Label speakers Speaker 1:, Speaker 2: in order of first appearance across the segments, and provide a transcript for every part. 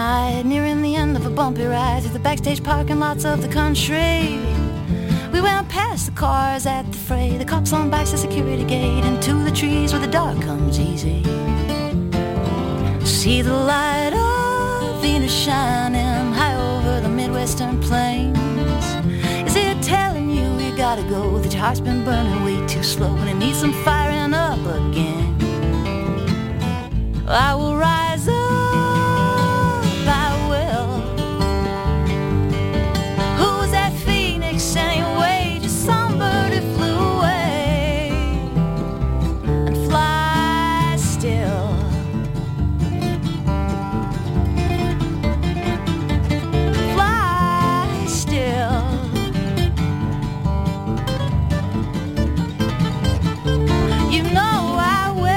Speaker 1: night, nearing the end of a bumpy ride through the backstage parking lots of the country. We went past the cars at the fray, the cops on bikes, the security gate, into the trees where the dark comes easy. See the light of Venus shining high over the Midwestern plains. Is it telling you gotta go, that your heart's been burning way too slow and it needs some firing up again? I will rise up, I will. Who's that phoenix anyway? Just some bird who flew away and fly still. Fly still. You know I will.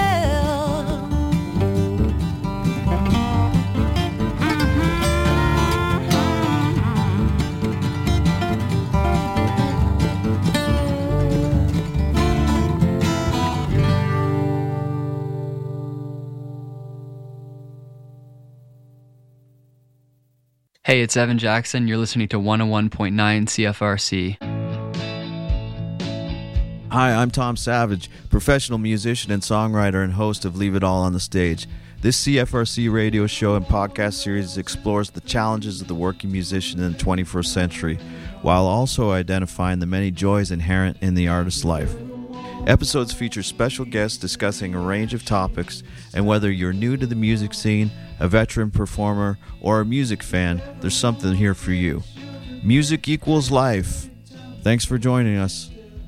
Speaker 2: Hey, it's Evan Jackson. You're listening to 101.9 CFRC.
Speaker 3: Hi, I'm Tom Savage, professional musician and songwriter and host of Leave It All on the Stage. This CFRC radio show and podcast series explores the challenges of the working musician in the 21st century, while also identifying the many joys inherent in the artist's life. Episodes feature special guests discussing a range of topics, and whether you're new to the music scene, a veteran performer, or a music fan, there's something here for you. Music equals life. Thanks for joining us.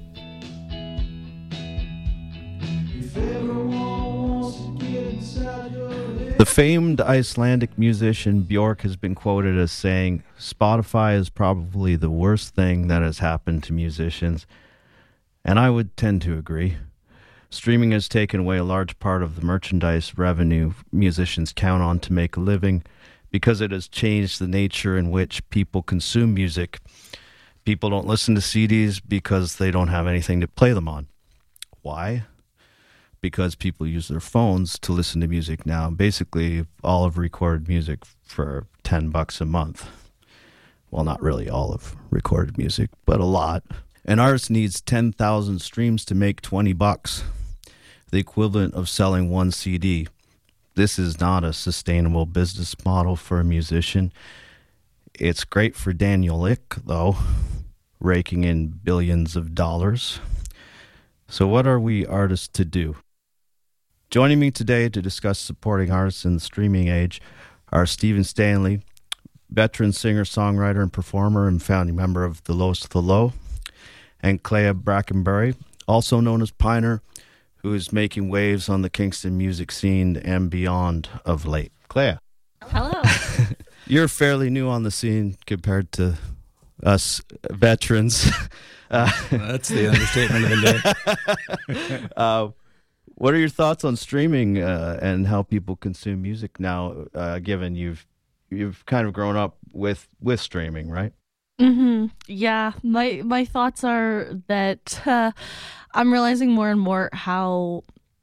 Speaker 3: The famed Icelandic musician Björk has been quoted as saying, "Spotify is probably the worst thing that has happened to musicians." And I would tend to agree. Streaming has taken away a large part of the merchandise revenue musicians count on to make a living, because it has changed the nature in which people consume music. People don't listen to CDs because they don't have anything to play them on. Why? Because people use their phones to listen to music now. Basically, all of recorded music for $10 a month. Well, not really all of recorded music, but a lot. An artist needs 10,000 streams to make $20, the equivalent of selling one CD. This is not a sustainable business model for a musician. It's great for Daniel Ek, though, raking in billions of dollars. So what are we artists to do? Joining me today to discuss supporting artists in the streaming age are Stephen Stanley, veteran singer, songwriter, and performer, and founding member of The Lowest of the Low, and Clea Brackenbury, also known as Piner, who is making waves on the Kingston music scene and beyond of late. Clea.
Speaker 4: Hello.
Speaker 3: You're fairly new on the scene compared to us veterans.
Speaker 5: That's the understatement of the
Speaker 3: day. What are your thoughts on streaming and how people consume music now, given you've kind of grown up with streaming, right?
Speaker 4: Mm-hmm. Yeah, my thoughts are that I'm realizing more and more how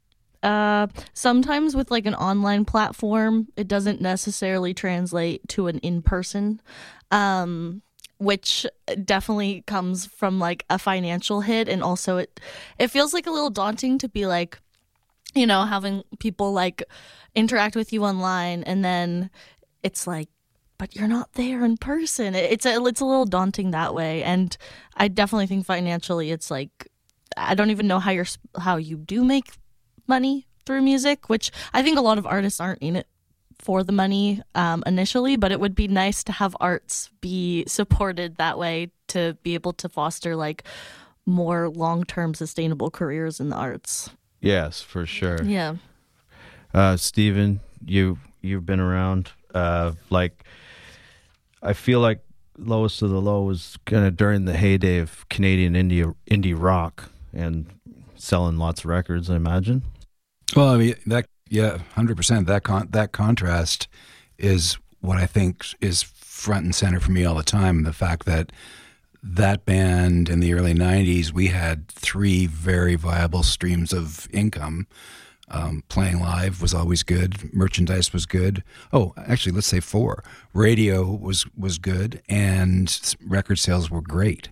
Speaker 4: sometimes with like an online platform, it doesn't necessarily translate to an in-person, which definitely comes from like a financial hit, and also it feels like a little daunting to be like, you know, having people like interact with you online, and then it's like, but you're not there in person. It's a little daunting that way, and I definitely think financially, it's like, I don't even know how you do make money through music, which I think a lot of artists aren't in it for the money initially, but it would be nice to have arts be supported that way to be able to foster like more long-term sustainable careers in the arts.
Speaker 3: Yes, for sure.
Speaker 4: Yeah.
Speaker 3: Stephen, you've been around. I feel like Lowest of the Low was kind of during the heyday of Canadian indie rock and selling lots of records, I imagine.
Speaker 5: Well, I mean, 100%. That contrast is what I think is front and center for me all the time. The fact that band in the early 90s, we had 3 very viable streams of income. Playing live was always good. Merchandise was good. Oh, actually, let's say 4. Radio was good, and record sales were great.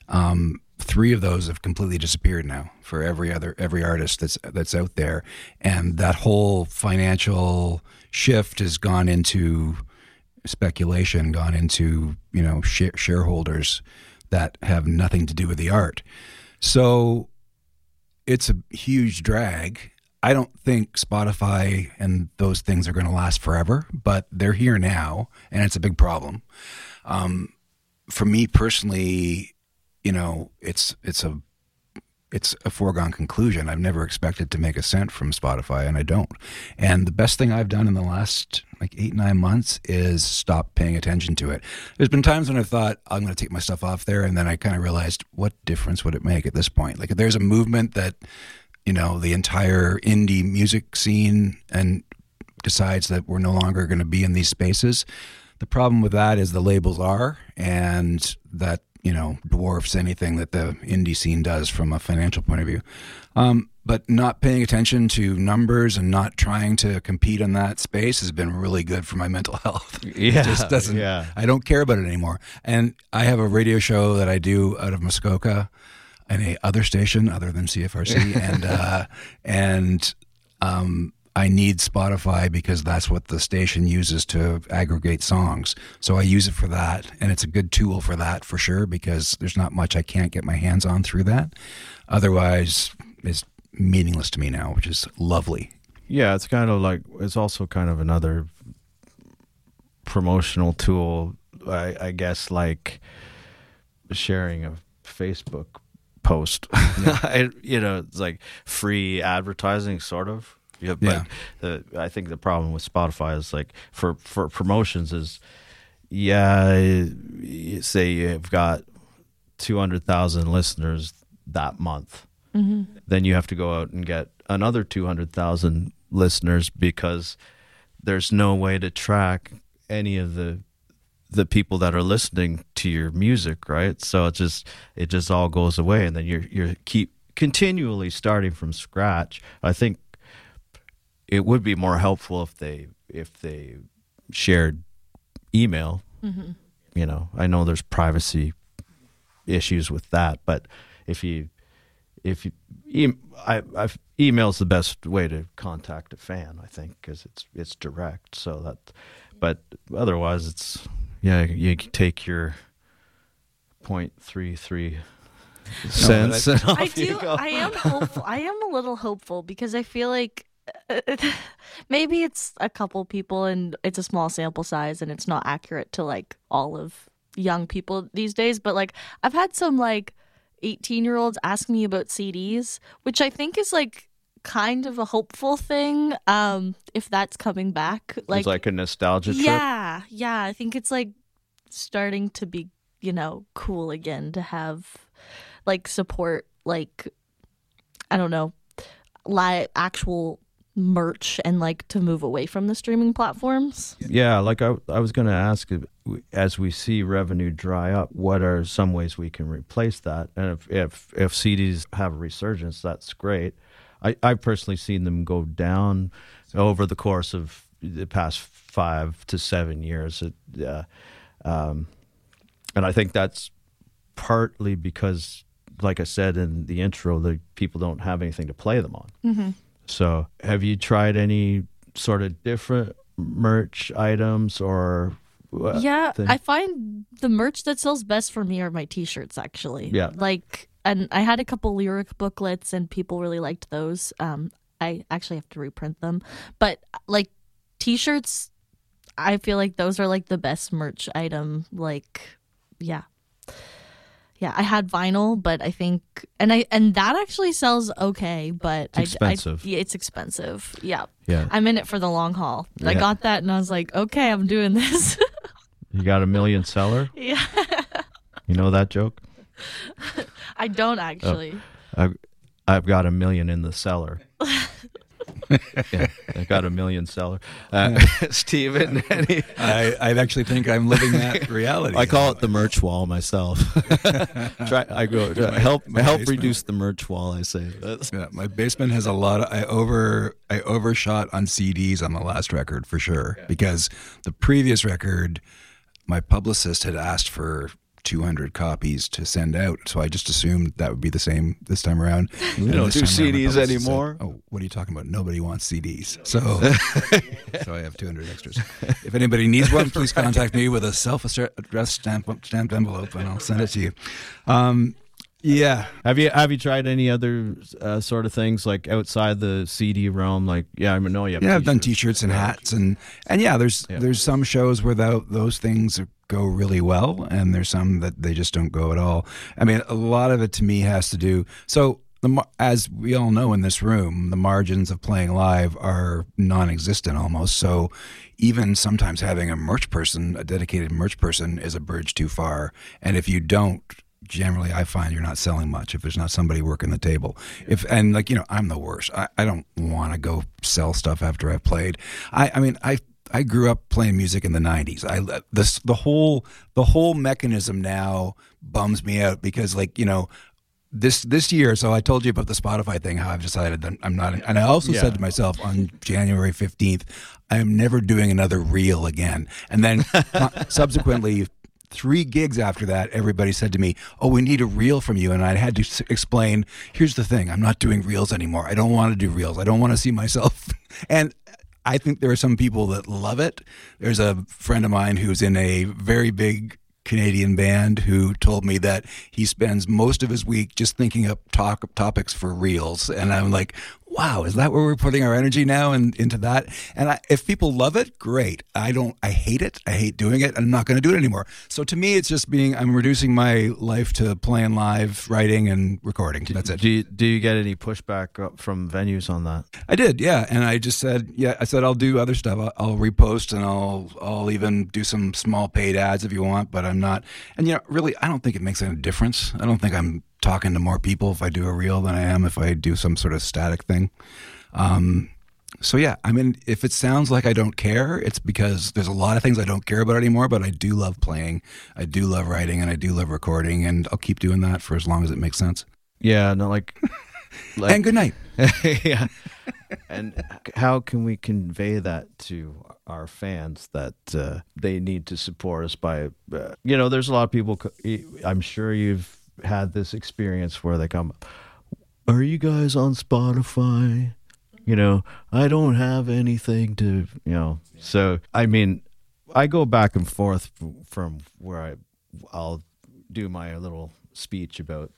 Speaker 5: 3 of those have completely disappeared now for every artist that's out there, and that whole financial shift has gone into speculation, gone into shareholders that have nothing to do with the art. So it's a huge drag. I don't think Spotify and those things are going to last forever, but they're here now, and it's a big problem. For me personally, it's a foregone conclusion. I've never expected to make a cent from Spotify, and I don't. And the best thing I've done in the last 8-9 months is stop paying attention to it. There's been times when I thought I'm going to take my stuff off there, and then I kind of realized, what difference would it make at this point? Like, if there's a movement that the entire indie music scene and decides that we're no longer going to be in these spaces, the problem with that is the labels are, and that dwarfs anything that the indie scene does from a financial point of view. But not paying attention to numbers and not trying to compete in that space has been really good for my mental health.
Speaker 3: Yeah,
Speaker 5: it just doesn't. Yeah. I don't care about it anymore. And I have a radio show that I do out of Muskoka, and a other station other than CFRC, and I need Spotify because that's what the station uses to aggregate songs. So I use it for that, and it's a good tool for that for sure, because there's not much I can't get my hands on through that. Otherwise, it's meaningless to me now, which is lovely.
Speaker 3: Yeah, it's also kind of another promotional tool, I guess, like sharing a Facebook post. Yeah. It's like free advertising, sort of. Yeah, but I think the problem with Spotify is, like, for promotions is, say you've got 200,000 listeners that month, then you have to go out and get another 200,000 listeners, because there's no way to track any of the people that are listening to your music, right? So it just all goes away, and then you're keep continually starting from scratch. I think it would be more helpful if they shared email. I know there's privacy issues with that, but email's the best way to contact a fan, I think, because it's direct. So but otherwise, it's you can take your 0.33 cents.
Speaker 4: I am hopeful. I am a little hopeful, because I feel like maybe it's a couple people and it's a small sample size and it's not accurate to like all of young people these days, but like I've had some like 18-year-olds ask me about CDs, which I think is like kind of a hopeful thing, if that's coming back. Like, it's
Speaker 3: like a nostalgia trip.
Speaker 4: Yeah, I think it's like starting to be, cool again to have like support, like, I don't know, actual merch, and like to move away from the streaming platforms.
Speaker 3: Yeah, like I was going to ask, as we see revenue dry up, what are some ways we can replace that? And if CDs have a resurgence, that's great. I've personally seen them go down over the course of the past 5 to 7 years. And I think that's partly because, like I said in the intro, the people don't have anything to play them on. Mm-hmm. So have you tried any sort of different merch items or
Speaker 4: I find the merch that sells best for me are my t-shirts, actually.
Speaker 3: Yeah.
Speaker 4: Like, and I had a couple lyric booklets and people really liked those. I actually have to reprint them. But like t-shirts, I feel like those are like the best merch item. Like, yeah, I had vinyl, but I think, and that actually sells okay, but
Speaker 3: it's expensive.
Speaker 4: It's expensive. Yeah.
Speaker 3: I'm
Speaker 4: in it for the long haul. I got that and I was like, okay, I'm doing this.
Speaker 3: You got $1 million seller?
Speaker 4: Yeah.
Speaker 3: You know that joke?
Speaker 4: I don't actually.
Speaker 3: I've got $1 million in the cellar. Yeah, I got a million seller. Steven,
Speaker 5: I actually think I'm living that reality.
Speaker 6: I call it the merch wall myself. I go help reduce the merch wall. I say
Speaker 5: Yeah, my basement has a lot of. I overshot on CDs on the last record for sure, because the previous record, my publicist had asked for 200 copies to send out, so I just assumed that would be the same this time around.
Speaker 3: We don't do CDs anymore.
Speaker 5: Said, oh, what are you talking about? Nobody wants CDs. So I have 200 extras. If anybody needs one, please contact me with a self-addressed stamped envelope, and I'll send it to you. Yeah.
Speaker 3: Have you tried any other sort of things like outside the CD realm? Like, I know you have.
Speaker 5: Yeah, I've done T-shirts and hats, and there's some shows where those things go really well, and there's some that they just don't go at all. I mean, a lot of it to me has to do. So, as we all know in this room, the margins of playing live are non-existent almost. So, even sometimes having a dedicated merch person, is a bridge too far. And if you don't, generally I find you're not selling much if there's not somebody working the table. I'm the worst. I don't want to go sell stuff after I've played. I grew up playing music in the 90s. The whole mechanism now bums me out, because this year, so I told you about the Spotify thing, how I've decided that I'm not, and I also said to myself on January 15th, I am never doing another reel again. And then subsequently 3 gigs after that, everybody said to me, oh, we need a reel from you. And I had to explain, here's the thing, I'm not doing reels anymore. I don't want to do reels. I don't want to see myself. And I think there are some people that love it. There's a friend of mine who's in a very big Canadian band who told me that he spends most of his week just thinking up topics for reels. And I'm like, wow, is that where we're putting our energy now into that? And if people love it, great. I hate it. I hate doing it. I'm not going to do it anymore. So to me, it's just I'm reducing my life to playing live, writing, and recording. That's it.
Speaker 3: Do you get any pushback from venues on that?
Speaker 5: I did, yeah. And I just said, I'll do other stuff. I'll repost, and I'll even do some small paid ads if you want, but I'm not. And really, I don't think it makes any difference. I don't think I'm talking to more people if I do a reel than I am if I do some sort of static thing. So yeah, I mean, if it sounds like I don't care, it's because there's a lot of things I don't care about anymore, but I do love playing, I do love writing, and I do love recording, and I'll keep doing that for as long as it makes sense.
Speaker 3: Yeah, no, like
Speaker 5: and good night.
Speaker 3: Yeah. And how can we convey that to our fans that they need to support us by, there's a lot of people, I'm sure you've had this experience where they come, are you guys on Spotify? I don't have anything to, So, I mean, I go back and forth from where I'll do my little speech about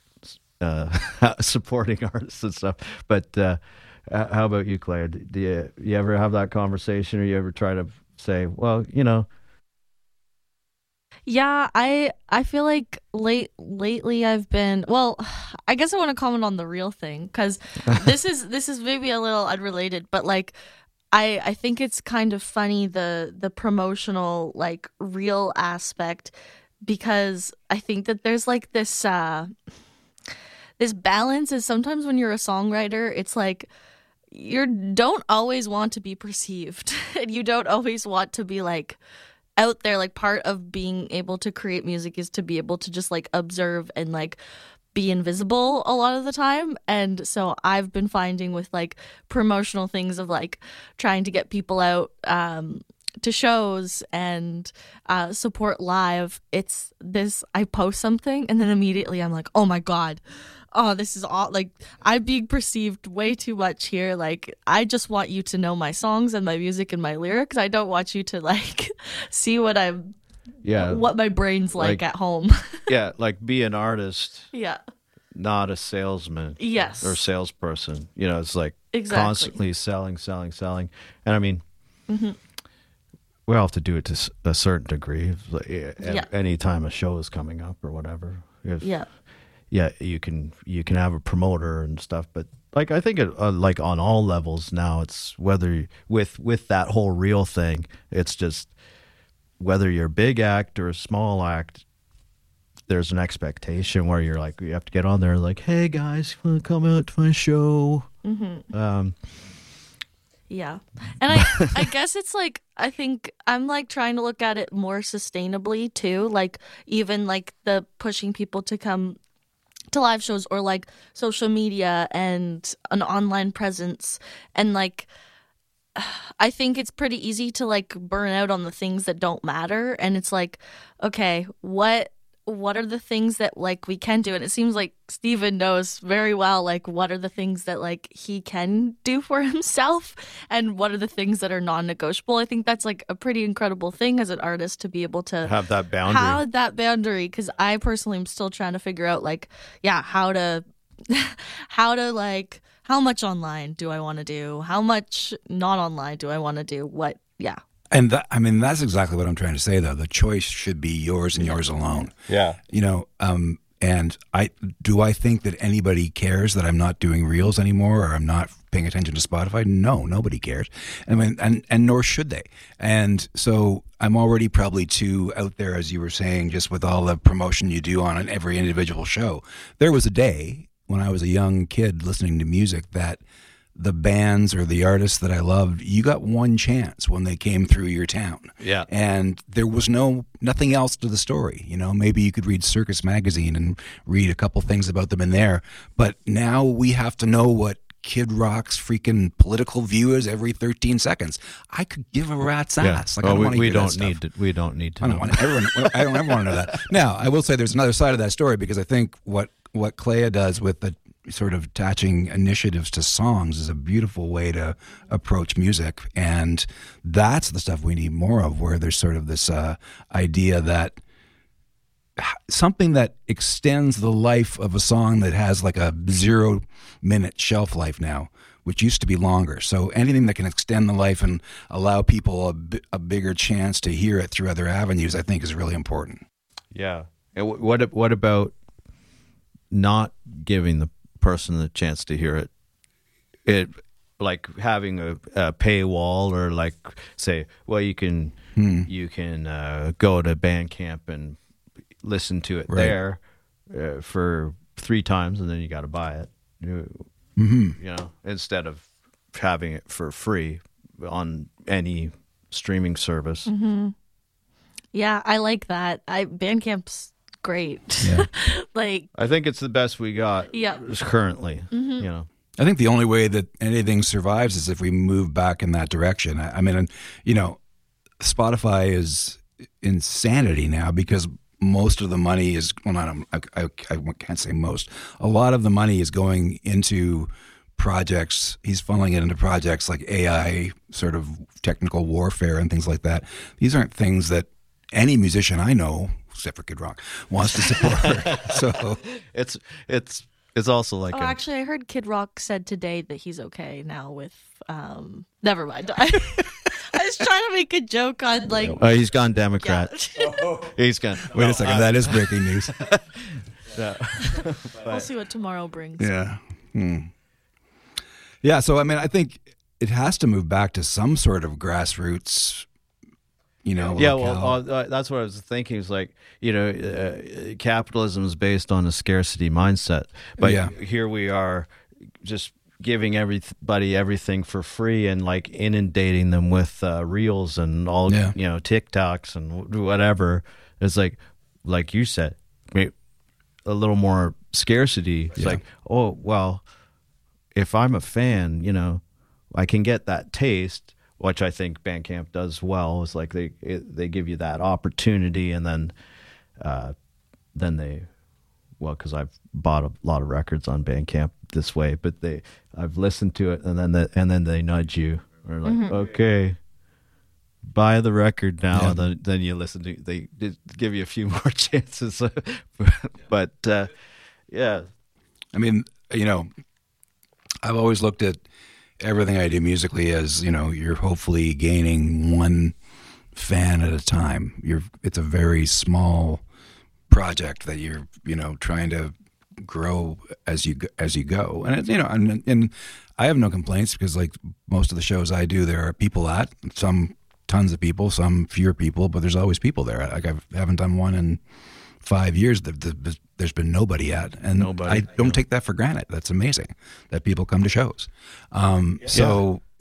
Speaker 3: supporting artists and stuff. But how about you, Claire? Do you ever have that conversation, or you ever try to say, well,
Speaker 4: Yeah, I feel like lately I've been, well, I guess I want to comment on the reel thing, because this is maybe a little unrelated, but like I think it's kind of funny the promotional like reel aspect, because I think that there's like this balance is sometimes when you're a songwriter, it's like you don't always want to be perceived and you don't always want to be like out there. Like part of being able to create music is to be able to just like observe and like be invisible a lot of the time. And so I've been finding with like promotional things of like trying to get people out to shows and support live, it's this, I post something and then immediately I'm like, oh my God, oh, this is all like I'm being perceived way too much here. Like, I just want you to know my songs and my music and my lyrics. I don't want you to like see what my brain's like at home.
Speaker 3: Yeah, like be an artist.
Speaker 4: Yeah.
Speaker 3: Not a salesman.
Speaker 4: Yes.
Speaker 3: Or salesperson. It's like
Speaker 4: exactly.
Speaker 3: Constantly selling. And I mean, we all have to do it to a certain degree. Any time a show is coming up or whatever. Yeah, you can have a promoter and stuff, but like I think like on all levels now, it's whether with that whole reel thing, it's just whether you're a big act or a small act, there's an expectation where you're like, you have to get on there like, hey guys, you want to come out to my show? Mm-hmm.
Speaker 4: Yeah. And I guess it's like, I think I'm like trying to look at it more sustainably too. Like even like the pushing people to come to live shows or like social media and an online presence. And like, I think it's pretty easy to like burn out on the things that don't matter. And it's like, okay, what are the things that like we can do? And it seems like Steven knows very well like what are the things that like he can do for himself and what are the things that are non-negotiable. I think that's like a pretty incredible thing as an artist to be able to
Speaker 3: Have that boundary.
Speaker 4: because I personally am still trying to figure out like how to like how much online do I want to do, how much not online do I want to do, what
Speaker 5: And that's exactly what I'm trying to say, though. The choice should be yours and yours alone.
Speaker 3: Yeah.
Speaker 5: And I think that anybody cares that I'm not doing reels anymore or I'm not paying attention to Spotify? No, nobody cares. I mean, and nor should they. And so I'm already probably too out there, as you were saying, just with all the promotion you do on every individual show. There was a day when I was a young kid listening to music that the bands or the artists that I loved, you got one chance when they came through your town.
Speaker 3: Yeah.
Speaker 5: And there was nothing else to the story. Maybe you could read Circus Magazine and read a couple things about them in there. But now we have to know what Kid Rock's freaking political view is every 13 seconds. I could give a rat's ass. Like,
Speaker 3: we don't need to know.
Speaker 5: I don't ever want to know that. Now, I will say there's another side of that story because I think what Clea does with the sort of attaching initiatives to songs is a beautiful way to approach music, and that's the stuff we need more of, where there's sort of this idea that something that extends the life of a song that has like a 0-minute shelf life now, which used to be longer. So anything that can extend the life and allow people a bigger chance to hear it through other avenues, I think is really important.
Speaker 3: Yeah. And what about not giving the person the chance to hear it, like having a paywall, or like say, well, you can go to Bandcamp and listen to it there for 3 times, and then you got to buy it. Instead of having it for free on any streaming service.
Speaker 4: Yeah, I like that. Bandcamp's great.
Speaker 5: Yeah.
Speaker 4: Like,
Speaker 3: I think it's the best we got currently.
Speaker 5: I think the only way that anything survives is if we move back in that direction. I mean, Spotify is insanity now because most of the money is, well, I can't say most. A lot of the money is going into projects. He's funneling it into projects like AI, sort of technical warfare and things like that. These aren't things that any musician I know, except for Kid Rock, wants to support. So
Speaker 3: it's also like
Speaker 4: actually, I heard Kid Rock said today that he's okay now with never mind. I was trying to make a joke on like
Speaker 3: he's gone Democrat. He's gone.
Speaker 5: Wait a second, that is breaking news.
Speaker 4: We'll see what tomorrow brings.
Speaker 5: Yeah. Yeah, so I mean, I think it has to move back to some sort of grassroots,
Speaker 3: Yeah, well, that's what I was thinking. Is like, capitalism is based on a scarcity mindset, but here we are, just giving everybody everything for free and like inundating them with reels and all, TikToks and whatever. It's like you said, a little more scarcity. It's like, oh well, if I'm a fan, I can get that taste, which I think Bandcamp does well. It's like they give you that opportunity, and then they, well, because I've bought a lot of records on Bandcamp this way, but I've listened to it, and then they nudge you, or like, okay, buy the record now. Yeah. Then you listen to. They give you a few more chances, but yeah, I
Speaker 5: mean, I've always looked at everything I do musically as, you're hopefully gaining one fan at a time. It's a very small project that you're, trying to grow as you go. And and I have no complaints because like most of the shows I do, there are people at, some tons of people, some fewer people, but there's always people there. Like I haven't done one in 5 years. There's been nobody at, and I don't take that for granted. That's amazing that people come to shows. So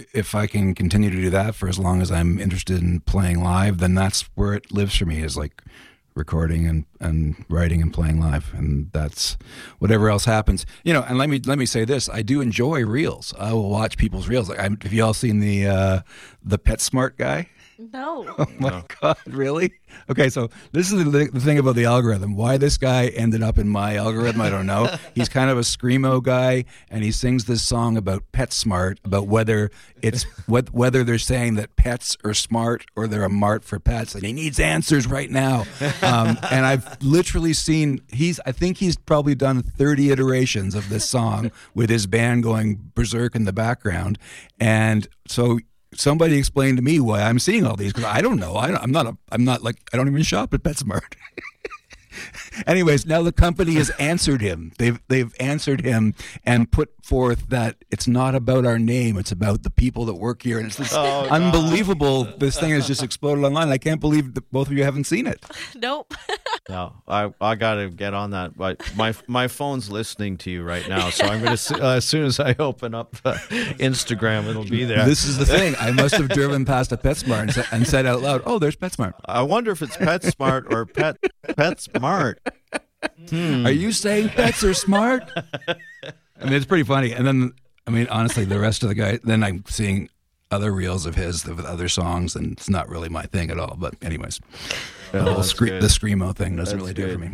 Speaker 5: if I can continue to do that for as long as I'm interested in playing live, then that's where it lives for me, is like recording and writing and playing live, and that's whatever else happens. And let me say this: I do enjoy reels. I will watch people's reels. Like, have you all seen the PetSmart guy?
Speaker 4: No.
Speaker 5: Oh my God, really? Okay, so this is the thing about the algorithm. Why this guy ended up in my algorithm, I don't know. He's kind of a screamo guy, and he sings this song about PetSmart, about whether they're saying that pets are smart or they're a mart for pets, and he needs answers right now. And I've literally seen, I think he's probably done 30 iterations of this song with his band going berserk in the background, and so somebody explained to me why I'm seeing all these, because I don't know. I don't even shop at PetSmart. Anyways, now the company has answered him. They've answered him and put forth that it's not about our name, it's about the people that work here. And it's this unbelievable. This thing has just exploded online. I can't believe that both of you haven't seen it.
Speaker 4: Nope.
Speaker 3: No, I got to get on that. But my phone's listening to you right now, so I'm going to as soon as I open up Instagram, it'll be there.
Speaker 5: This is the thing. I must have driven past a PetSmart and said out loud, "Oh, there's PetSmart."
Speaker 3: I wonder if it's PetSmart or PetSmart.
Speaker 5: Are you saying pets are smart? I mean, it's pretty funny. And then, I mean, honestly, the rest of the guy, then I'm seeing other reels of his with other songs, and it's not really my thing at all. But anyways, the whole the screamo thing doesn't really do it for me.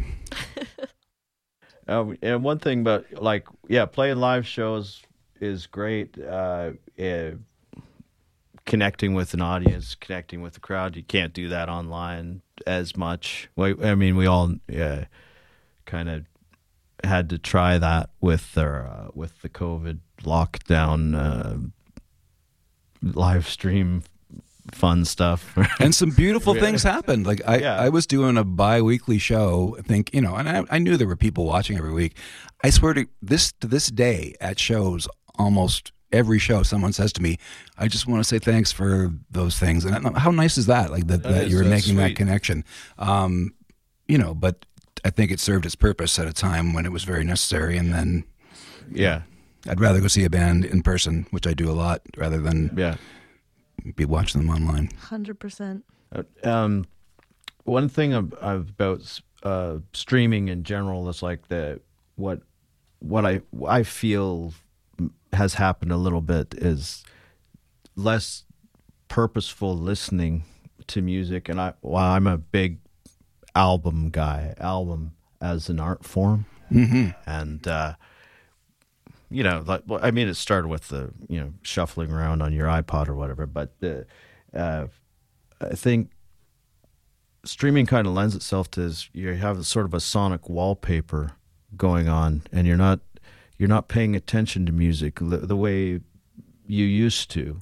Speaker 3: And one thing about, playing live shows is great. Connecting with an audience, connecting with the crowd. You can't do that online as much. I mean, we all kind of had to try that with the COVID lockdown live stream fun stuff.
Speaker 5: And some beautiful things happened. Like I was doing a bi-weekly show, I think, and I knew there were people watching every week. I swear to this day at shows, almost every show someone says to me, "I just want to say thanks for those things." And how nice is that? Like that you were making sweet. That connection. But I think it served its purpose at a time when it was very necessary. And then, I'd rather go see a band in person, which I do a lot, rather than be watching them online.
Speaker 4: 100%.
Speaker 3: One thing about streaming in general is like what I feel has happened a little bit is less purposeful listening to music. And I'm a big album guy, album as an art form.
Speaker 5: Mm-hmm.
Speaker 3: And, it started with the, shuffling around on your iPod or whatever. But I think streaming kind of lends itself to you have sort of a sonic wallpaper going on, and you're not paying attention to music the way you used to.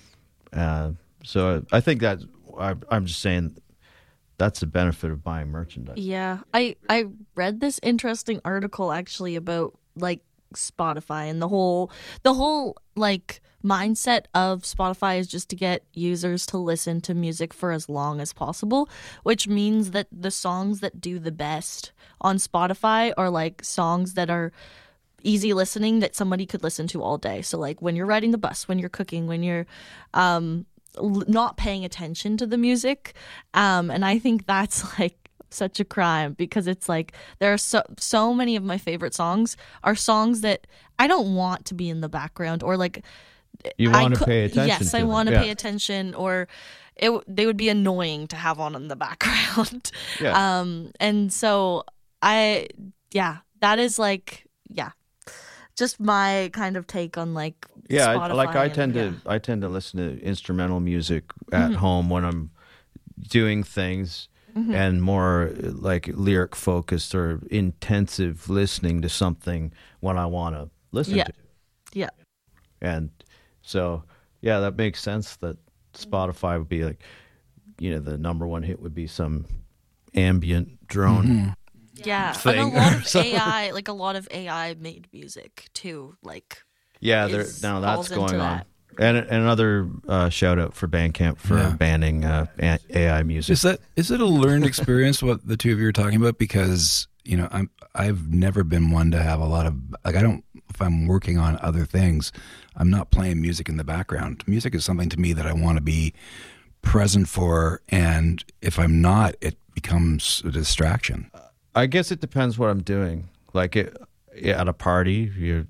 Speaker 3: So I think that I'm just saying that's the benefit of buying merchandise.
Speaker 4: Yeah. I read this interesting article actually about like Spotify and the whole like mindset of Spotify is just to get users to listen to music for as long as possible, which means that the songs that do the best on Spotify are like songs that are easy listening that somebody could listen to all day. So like when you're riding the bus, when you're cooking, when you're not paying attention to the music. And I think that's like such a crime, because it's like there are so many of my favorite songs are songs that I don't want to be in the background, or like
Speaker 3: you want to pay attention.
Speaker 4: Yes, I want to pay attention, or they would be annoying to have on in the background.
Speaker 3: Yeah.
Speaker 4: And so that is like just my kind of take on like Spotify.
Speaker 3: Like I tend to listen to instrumental music at home when I'm doing things, and more like lyric focused or intensive listening to something when I want to listen to.
Speaker 4: Yeah.
Speaker 3: And so that makes sense that Spotify would be like, the number one hit would be some ambient drone.
Speaker 4: Yeah,
Speaker 3: thing.
Speaker 4: And a lot of AI made music too. Like,
Speaker 3: that's going on. And another shout out for Bandcamp for banning AI music.
Speaker 5: Is it a learned experience what the two of you are talking about? Because I've never been one to have a lot of I don't if I'm working on other things, I'm not playing music in the background. Music is something to me that I want to be present for, and if I'm not, it becomes a distraction.
Speaker 3: I guess it depends what I'm doing. Like at a party, you'd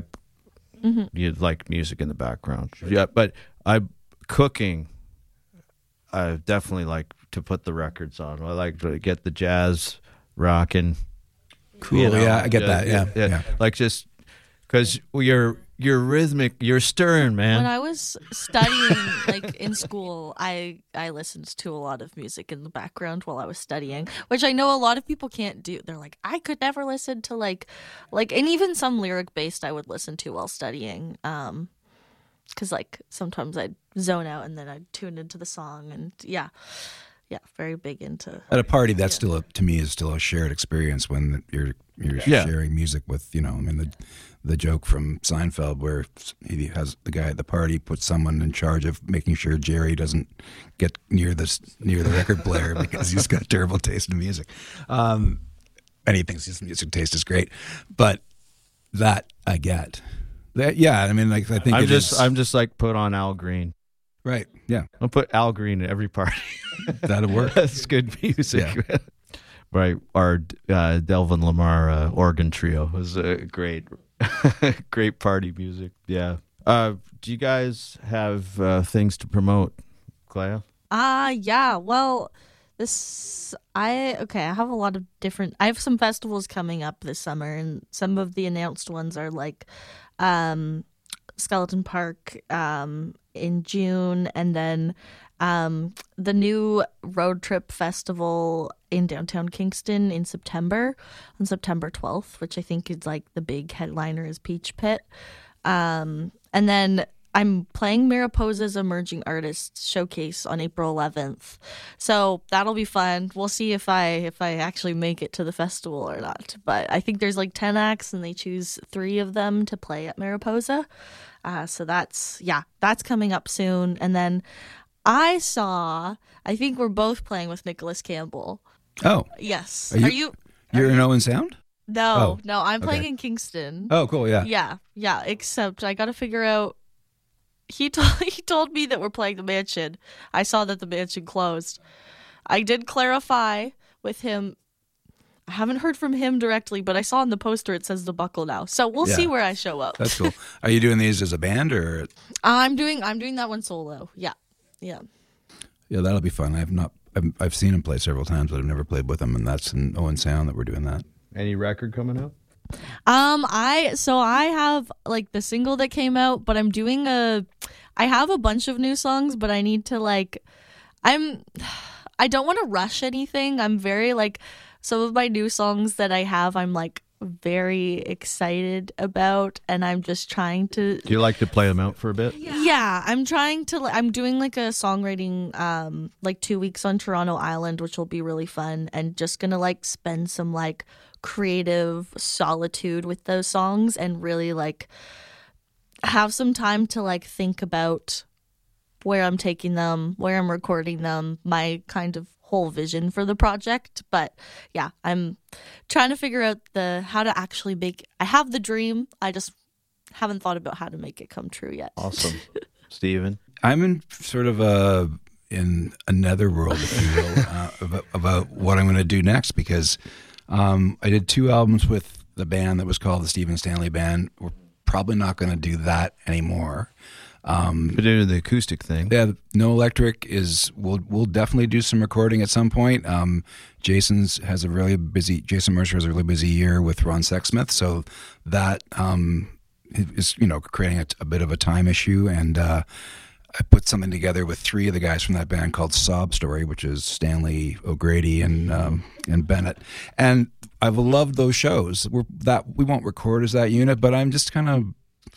Speaker 3: like music in the background. Yeah, but cooking, I definitely like to put the records on. I like to get the jazz rocking.
Speaker 5: Cool. Yeah, I get that. Yeah.
Speaker 3: Like just because you're rhythmic, you're stirring, man.
Speaker 4: When I was studying, like in school, I listened to a lot of music in the background while I was studying, which I know a lot of people can't do. They're like, I could never listen to like, and even some lyric based I would listen to while studying, because like sometimes I'd zone out and then I'd tune into the song, and yeah, very big into.
Speaker 5: At a party, that's still to me is still a shared experience when you're sharing music with, I mean the joke from Seinfeld where he has the guy at the party puts someone in charge of making sure Jerry doesn't get near the record player because he's got terrible taste in music, and he thinks his music taste is great, but that I get. That, yeah, I mean, like I think
Speaker 3: I'm just like put on Al Green.
Speaker 5: Right. Yeah.
Speaker 3: I'll put Al Green at every party.
Speaker 5: That'll work.
Speaker 3: That's good music. Yeah. Right. Our Delvin Lamar organ trio was great, great party music. Yeah. Do you guys have things to promote, Clea?
Speaker 4: Yeah. Well, I have a lot of different. I have some festivals coming up this summer, and some of the announced ones are like Skeleton Park in June, and then the new Road Trip Festival in downtown Kingston in September, on September 12th, which I think is like the big headliner is Peach Pit. And then I'm playing Mariposa's Emerging Artists Showcase on April 11th. So that'll be fun. We'll see if I actually make it to the festival or not. But I think there's like 10 acts and they choose 3 of them to play at Mariposa. So that's coming up soon. And then I think we're both playing with Nicholas Campbell.
Speaker 5: Oh.
Speaker 4: Yes.
Speaker 5: You're in Owen Sound?
Speaker 4: No, I'm playing in Kingston.
Speaker 5: Oh, cool, yeah.
Speaker 4: Yeah, except I got to figure out. He told me that we're playing the Mansion. I saw that the Mansion closed. I did clarify with him. I haven't heard from him directly, but I saw on the poster it says The Buckle now. So we'll see where I show up.
Speaker 5: That's cool. Are you doing these as a band or?
Speaker 4: I'm doing that one solo. Yeah.
Speaker 5: Yeah, that'll be fun. I've seen him play several times, but I've never played with him, and that's in Owen Sound that we're doing that.
Speaker 3: Any record coming out?
Speaker 4: I have like the single that came out, but I have a bunch of new songs, but I need to I don't want to rush anything. I'm very some of my new songs that I have, I'm very excited about, and I'm just trying to.
Speaker 3: Do you like to play them out for a bit?
Speaker 4: Yeah, I'm trying to. I'm doing a songwriting 2 weeks on Toronto Island, which will be really fun, and just gonna spend some creative solitude with those songs and really have some time to think about where I'm taking them, where I'm recording them, my kind of whole vision for the project. But yeah, I'm trying to figure out how to actually make. I have the dream, I just haven't thought about how to make it come true yet.
Speaker 3: Awesome. Steven?
Speaker 5: I'm in sort of in another world, if you will, about what I'm going to do next, because I did 2 albums with the band that was called the Stephen Stanley Band. We're probably not going to do that anymore.
Speaker 3: But into the acoustic thing.
Speaker 5: Yeah, No Electric we'll definitely do some recording at some point. Jason Mercer has a really busy year with Ron Sexsmith, so that is creating a bit of a time issue, and I put something together with 3 of the guys from that band called Sob Story, which is Stanley, O'Grady, and Bennett. And I've loved those shows. We won't record as that unit, but I'm just kind of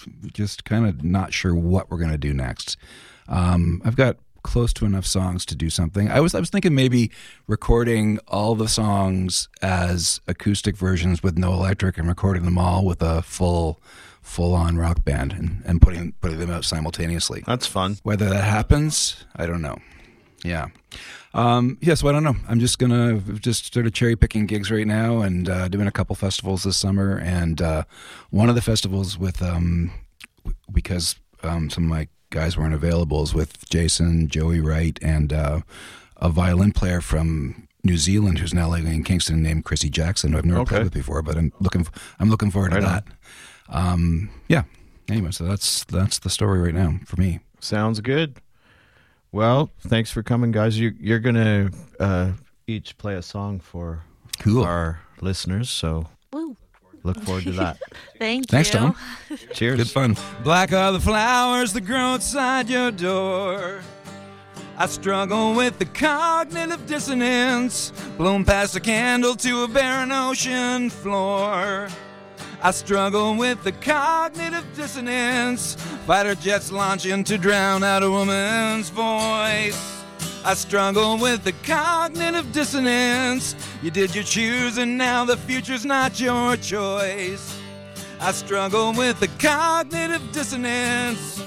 Speaker 5: not sure what we're going to do next. I've got close to enough songs to do something. I was thinking maybe recording all the songs as acoustic versions with No Electric and recording them all with a full-on rock band and putting them out simultaneously.
Speaker 3: That's fun.
Speaker 5: Whether that happens, I don't know. Yeah. So I don't know. I'm just sort of cherry picking gigs right now and doing a couple festivals this summer. And one of the festivals with because some of my guys weren't available is with Jason, Joey Wright, and a violin player from New Zealand who's now living in Kingston named Chrissy Jackson, who I've never played with before, but I'm looking forward to that. Anyway, so that's the story right now for me.
Speaker 3: Sounds good. Well, thanks for coming, guys. You're gonna each play a song for our listeners, so
Speaker 4: Woo.
Speaker 3: look forward to that.
Speaker 4: Thanks,
Speaker 5: Tom.
Speaker 3: Cheers.
Speaker 5: Good fun. Black are the flowers that grow outside your door. I struggle with the cognitive dissonance, blown past a candle to a barren ocean floor. I struggle with the cognitive dissonance, fighter jets launching to drown out a woman's voice. I struggle with the cognitive dissonance. You did your choosing, now the future's not your choice. I struggle with the cognitive dissonance.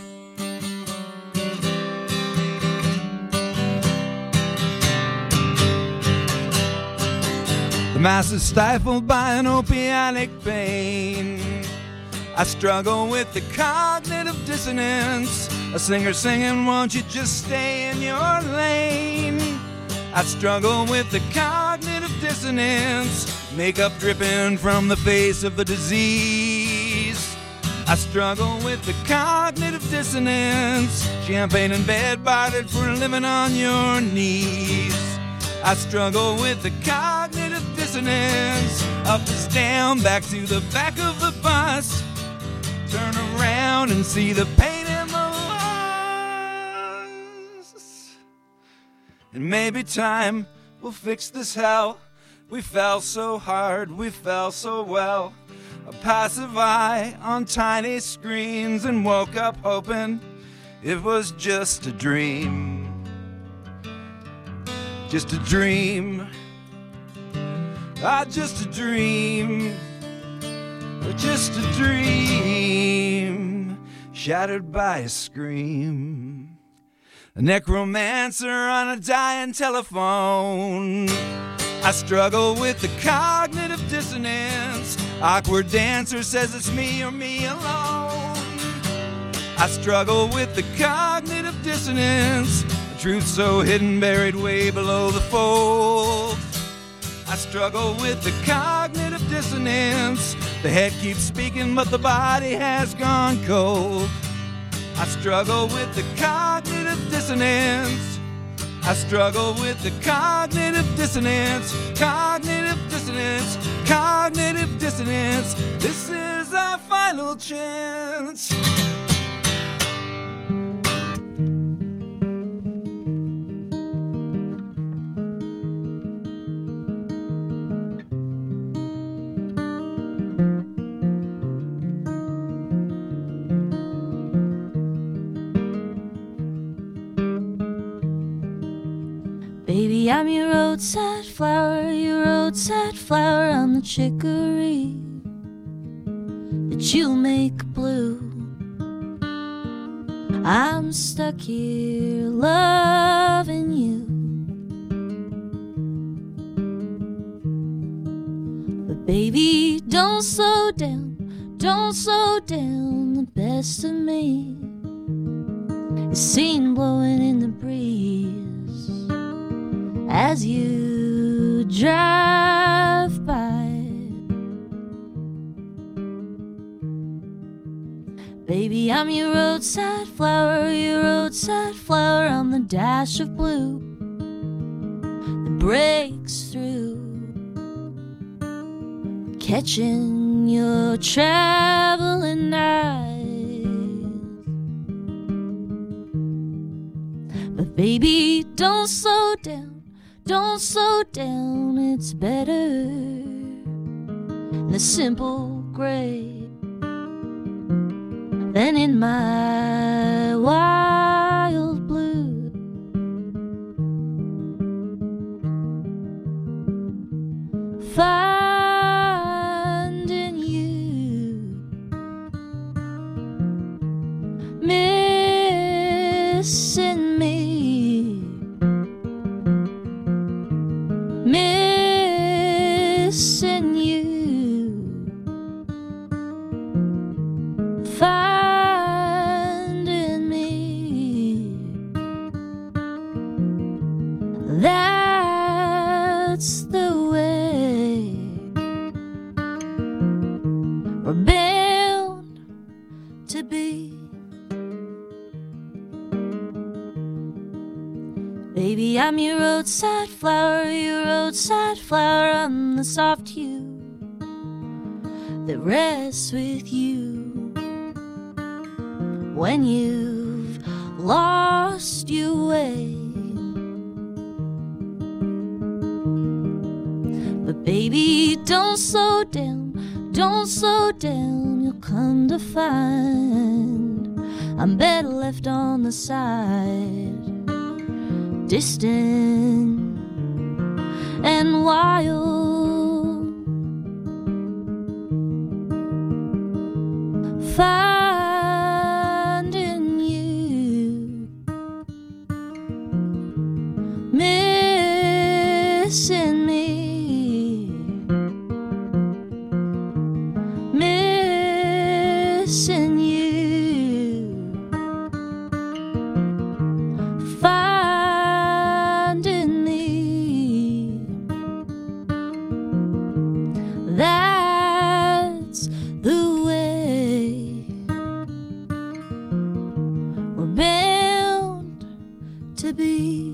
Speaker 5: The mass is stifled by an opiatic pain. I struggle with the cognitive dissonance. A singer singing, won't you just stay in your lane? I struggle with the cognitive dissonance. Makeup dripping from the face of the disease. I struggle with the cognitive dissonance. Champagne in bed, bartered for living on your knees. I struggle with the cognitive dissonance. Up is down, back to the back of the bus. Turn around and see the pain in the loss. And maybe time will fix this hell. We fell so hard, we fell so well. A passive eye on tiny screens, and woke up hoping it was just a dream. Just a dream, just a dream, just a dream, shattered by a scream. A necromancer on a dying telephone. I struggle with the cognitive dissonance. Awkward dancer says it's me or me alone. I struggle with the cognitive dissonance. Truth so hidden, buried way below the fold. I struggle with the cognitive dissonance. The head keeps speaking, but the body has gone cold. I struggle with the cognitive dissonance. I struggle with the cognitive dissonance. Cognitive dissonance. Cognitive dissonance. This is our final chance.
Speaker 1: Baby, I'm your roadside flower on the chicory that you make blue. I'm stuck here loving you, but baby, don't slow down, the best of me is seen blowing in the breeze as you drive by. Baby, I'm your roadside flower on the dash of blue that breaks through, catching your traveling eyes. But baby, don't slow down, it's better in the simple gray than in my wild blue. Finding you, missing me, missing you. Finding me. That's the way we're bound to be. Baby, I'm your roadside flower, I'm the soft hue that rests with you when you've lost your way. But baby, don't slow down, you'll come to find I'm better left on the side, distant and wild, finding you, missing me, missing you. That's the way we're bound to be.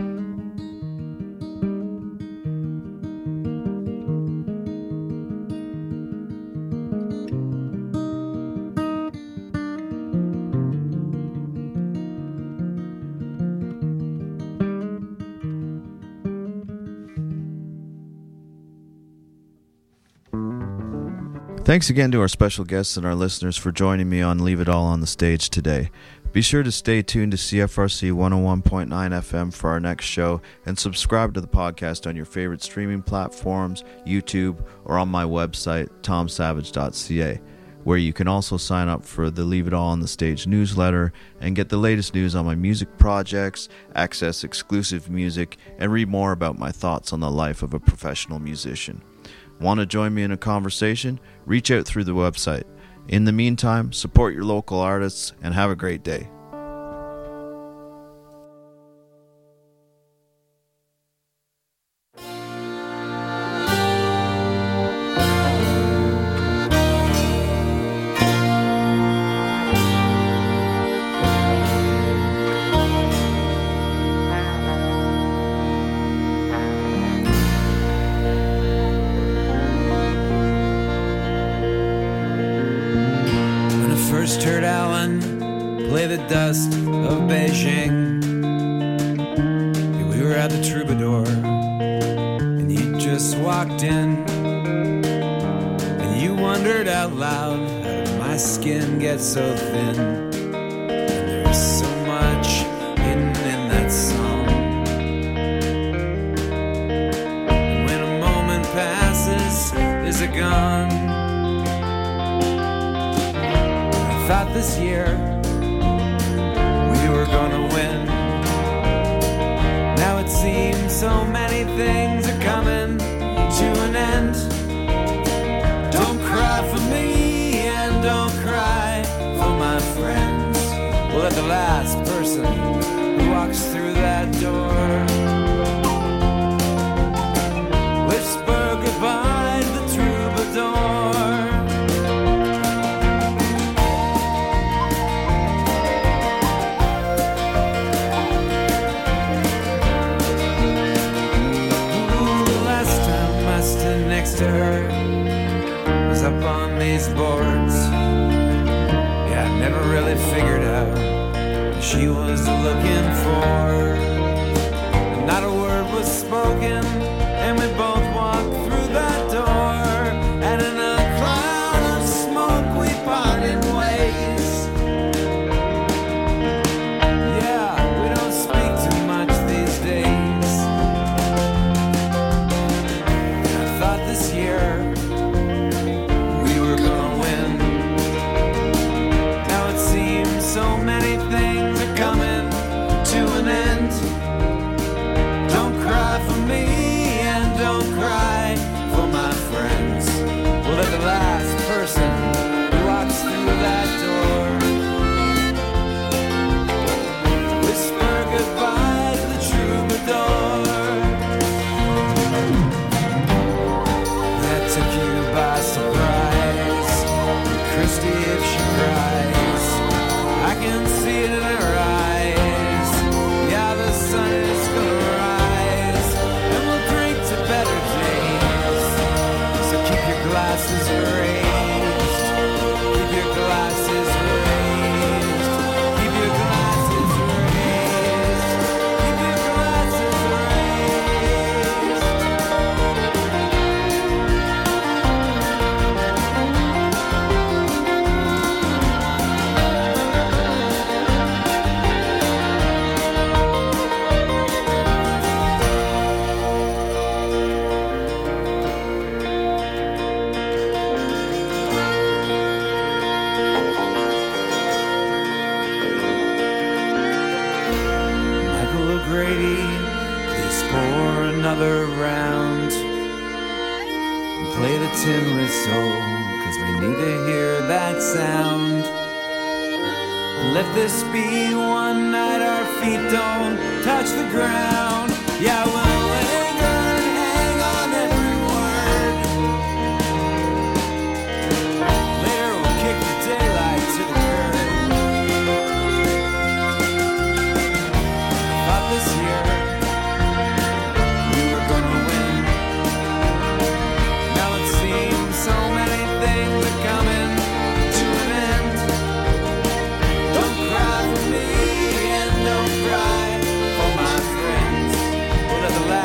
Speaker 3: Thanks again to our special guests and our listeners for joining me on Leave It All on the Stage today. Be sure to stay tuned to CFRC 101.9 FM for our next show, and subscribe to the podcast on your favorite streaming platforms, YouTube, or on my website, tomsavage.ca, where you can also sign up for the Leave It All on the Stage newsletter and get the latest news on my music projects, access exclusive music, and read more about my thoughts on the life of a professional musician. Want to join me in a conversation? Reach out through the website. In the meantime, support your local artists and have a great day.
Speaker 7: First heard Alan play the dust of Beijing. We were at the Troubadour, and you just walked in, and you wondered out loud, how did my skin get so thin? And there's so much hidden in that song. And when a moment passes, is it gone? Thought this year we were gonna win. Now it seems so many things are coming to an end. Don't cry for me and don't cry for my friends. We'll let the last person who walks through that door whisper goodbye to the Troubadour. To her was up on these boards. Yeah, I never really figured out what she was looking for. And not a word was spoken, and we both walked through that door. And in a cloud of smoke we parted ways. Yeah, we don't speak too much these days. This year we were gonna win. Now it seems so many things are coming to an end. Don't cry for me glasses raised. Keep your glasses raised. Keep your glasses raised. Keep your glasses Michael O'Grady, please pour another round and play the tin whistle, 'cause we need to hear that sound. Let this be one night our feet don't touch the ground. Yeah, we'll linger and hang on every word. Later we'll kick the daylight to the curb. Thought this year we were gonna win. Now it seems so many things are coming to an end. Don't cry for me and don't cry for my friends. We'll let the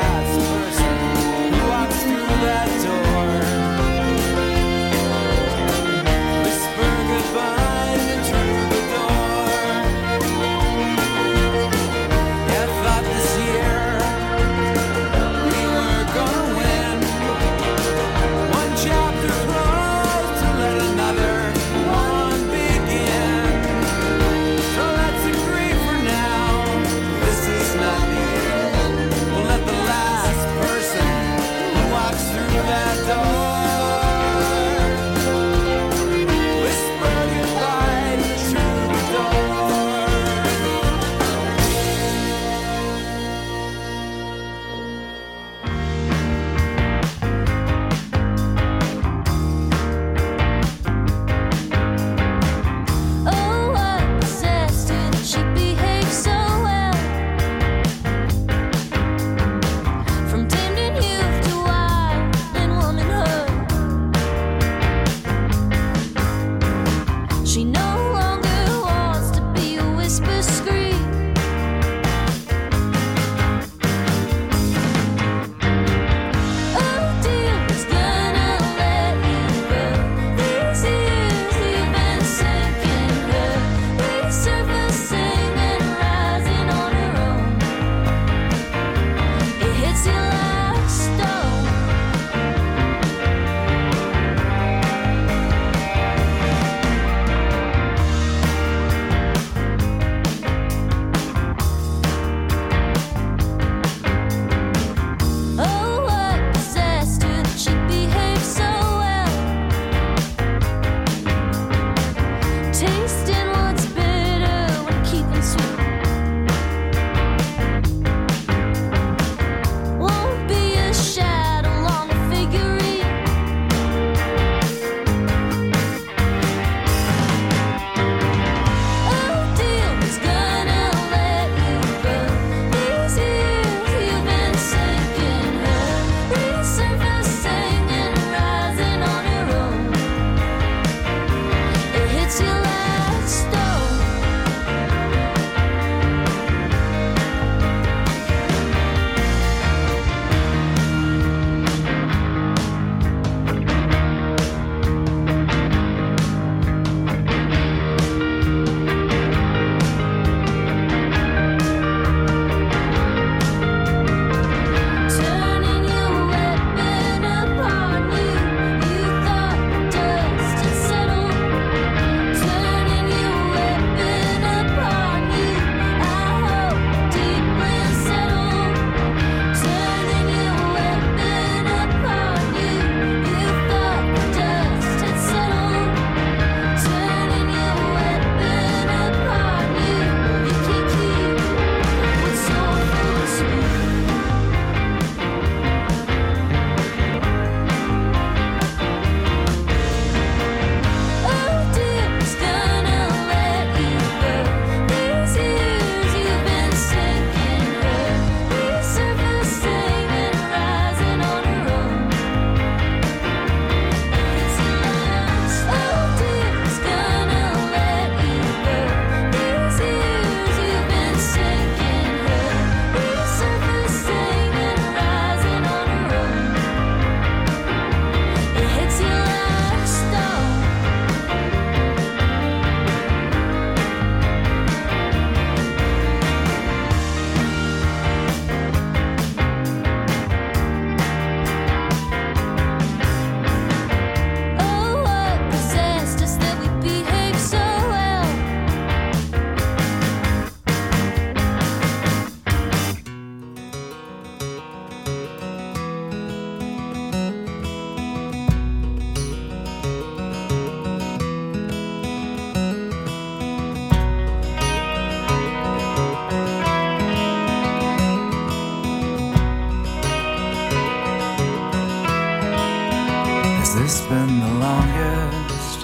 Speaker 7: this been the longest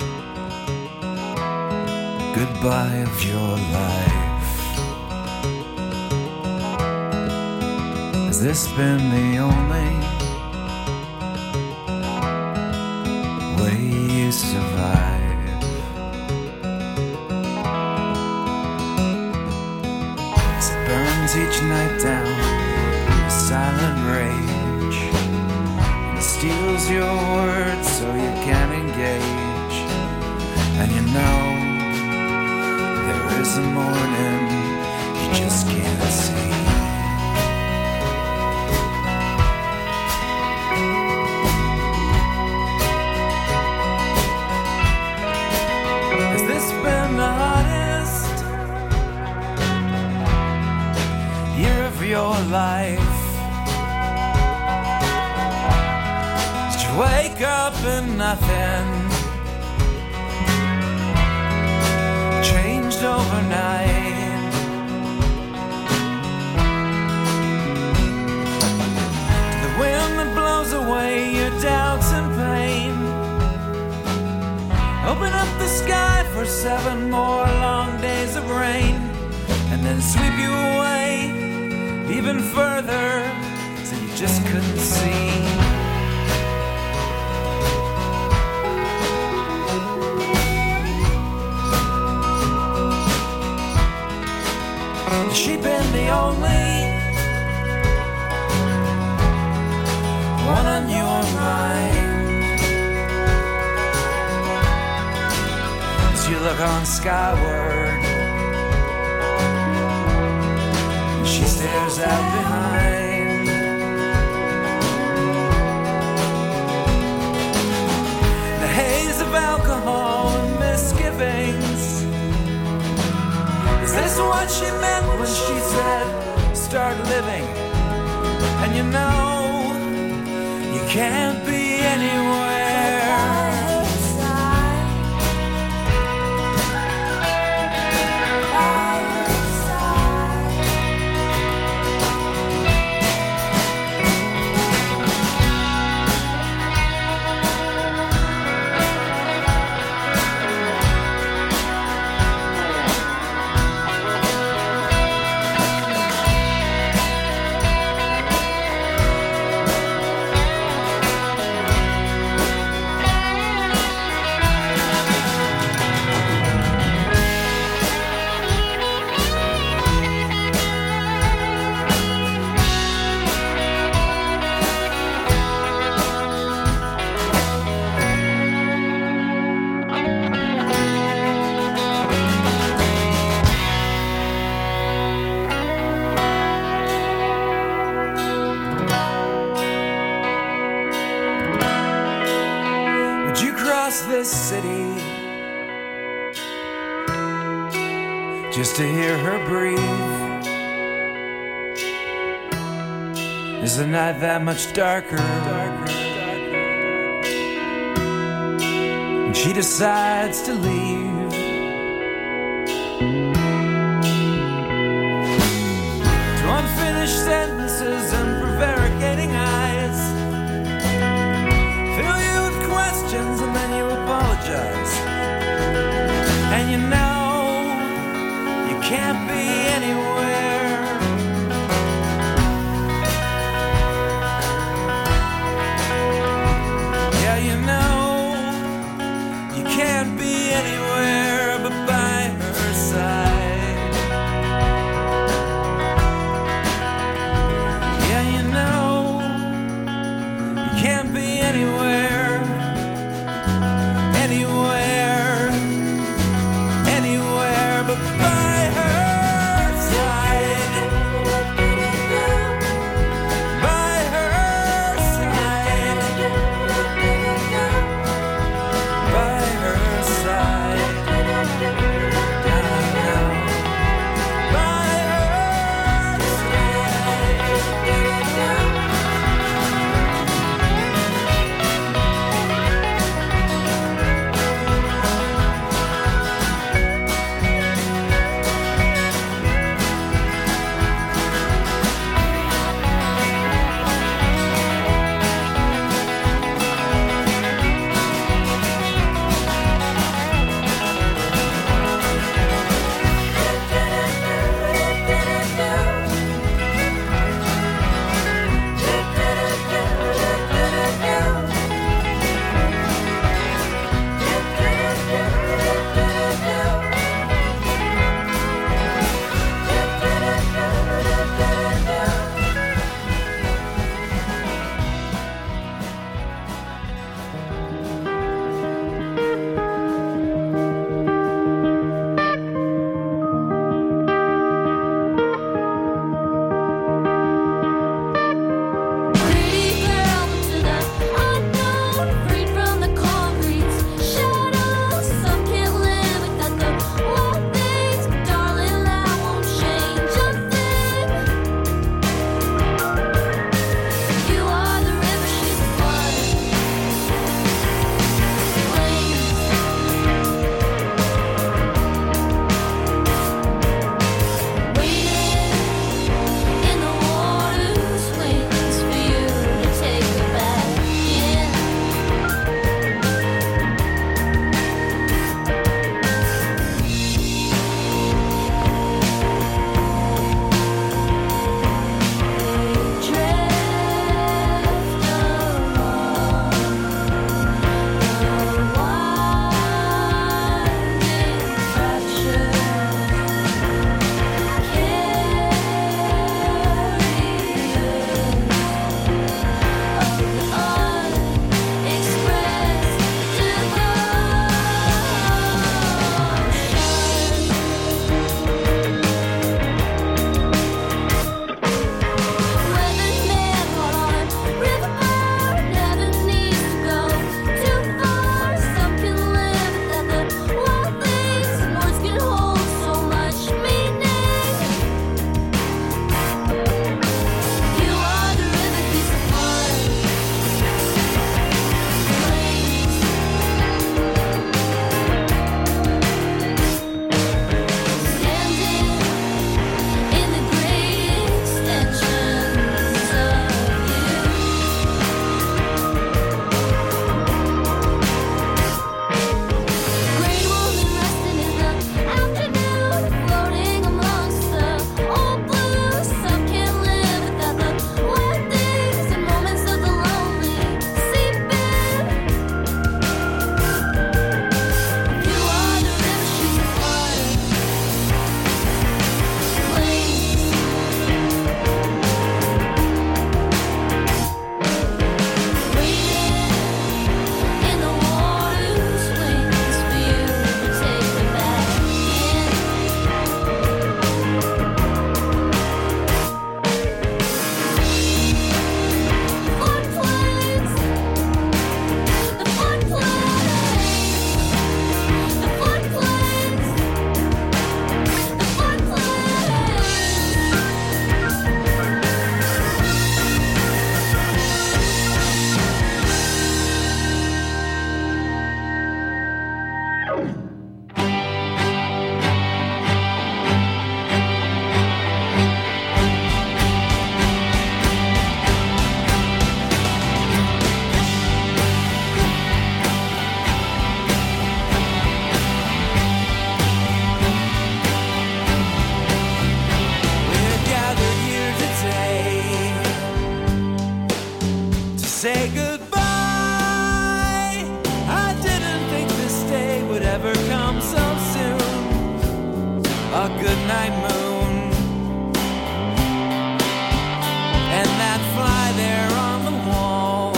Speaker 7: goodbye of your life? Has this been the only way you survive? As it burns each night down with silent rage, and it steals your words so you can't engage. And you know there is a morning you just can't see. Has this been the hardest year of your life? Did you wake up and nothing changed overnight? To the wind that blows away your doubts and pain, open up the sky for 7 more long days of rain, and then sweep you away even further so you just couldn't see. Has she been the only one on your mind? As you look on skyward, and she stares out behind. The haze of alcohol and misgivings. Is this what she meant when she said, start living? And you know, you can't be anywhere. This city just to hear her breathe? Is the night that much darker? And she decides to leave. To unfinished sentences and prevaricating eyes, fill you with questions and then you apologize. And you know you can't be anywhere. Yeah, you know you can't be anywhere but by her side. Yeah, you know you can't be anywhere. Anywhere but by her side. By her side. By her side. Now, by her side. midnight moon. And that fly there on the wall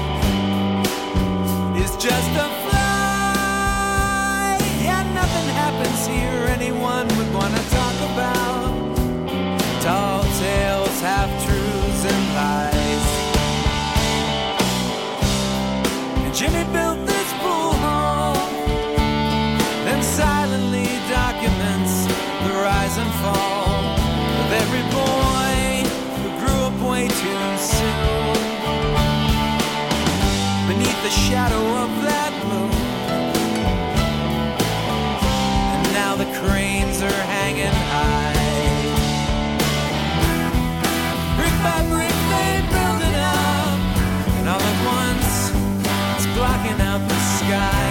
Speaker 7: is just a fly. Yeah, nothing happens here anyone would want to talk about. Tall tales, half-truths, and lies. And Jimmy built this pool hall, then silently documents the rise and fall of every boy who grew up way too soon. Beneath the shadow of that moon, and now the cranes are hanging high. Brick by brick they build it up, and all at once it's blocking out the sky.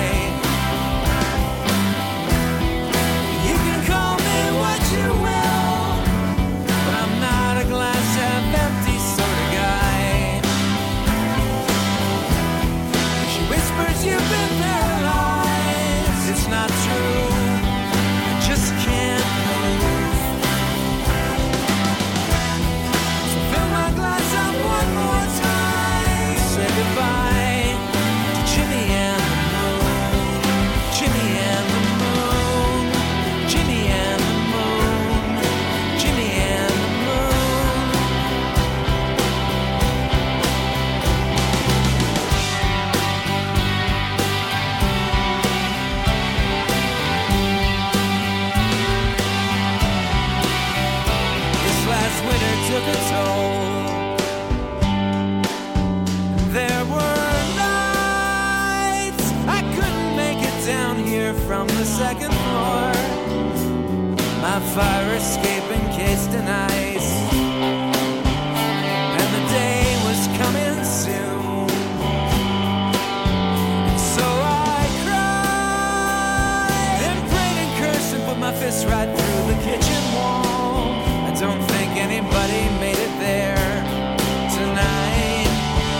Speaker 7: You can call me what you will, but I'm not a glass half empty sort of guy. She whispers you've been paralyzed. It's not true, I just can't move. So fill my glass up one more time. Say goodbye to Jimmy and the moon. Jimmy and the moon. Jimmy and the moon. Jimmy and the moon. This last winter took a toll. There were nights I couldn't make it down here from the second floor. My fire escape encased in ice, and the day was coming soon. So I cried and prayed and cursed and put my fist right through the kitchen wall. I don't think anybody made it there tonight.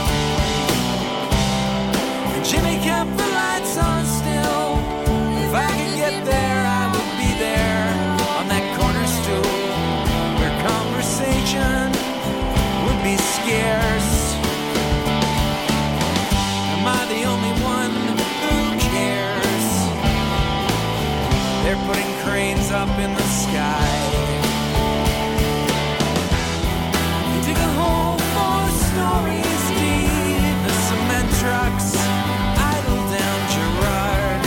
Speaker 7: And Jimmy kept the lights on still. If I could get there, I would be there on that corner stool where conversation would be scarce. Am I the only one who cares? They're putting cranes up in the sky. They dig a hole 4 stories deep. The cement trucks idle down Girard.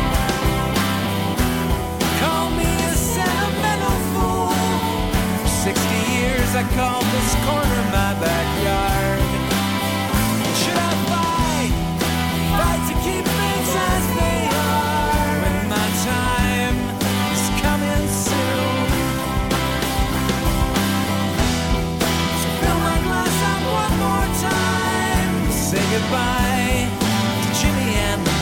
Speaker 7: Call me a sentimental fool. For 60 years I called this corner my backyard. Should I fight to keep things as they are when my time is coming soon? So fill my glass up one more time. Say goodbye to Jimmy and the